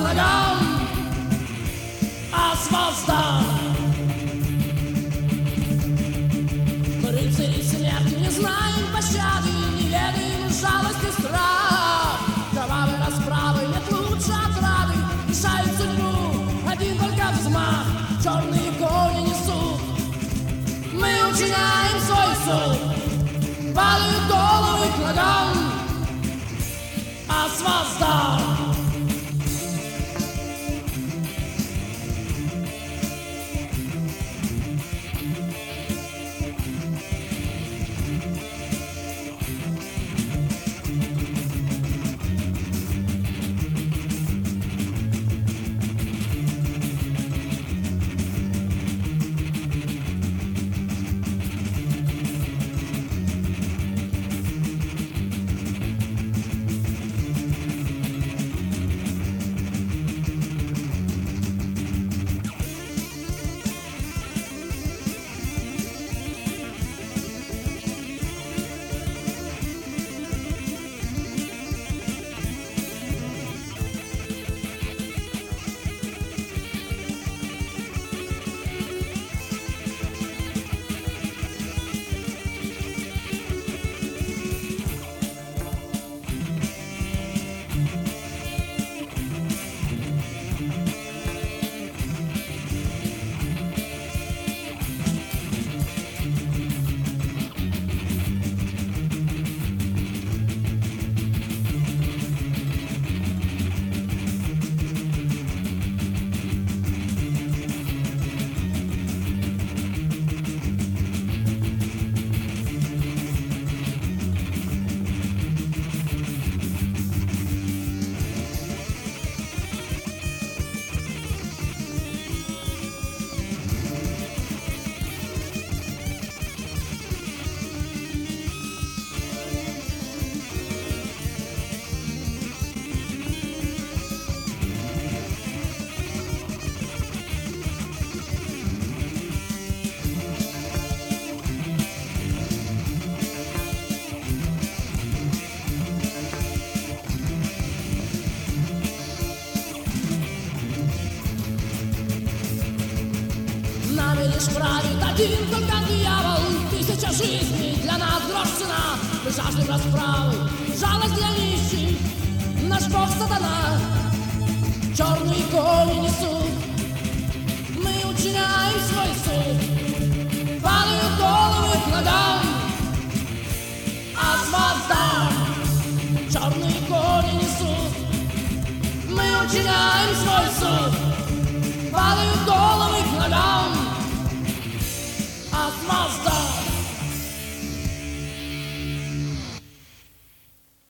ногам, а с воздам. Мы рыцари смерти не знаем пощады, не ведаем жалости, страх. Кровавой расправы нет лучше отрады, решает судьбу один только взмах. Черные кони несут, мы учиняем свой суд, падают головы к ногам, а с воздам. Нами лишь правит один только дьявол, тысяча жизней для нас грош цена. Мы жаждем расправы, жалость для нищих, наш бог сатана. Черные кони несут, мы учиняем свой суд, падают головы к ногам, а с воздам. Черные кони несут, мы учиняем свой суд, падают головы к ногам, а с воздам.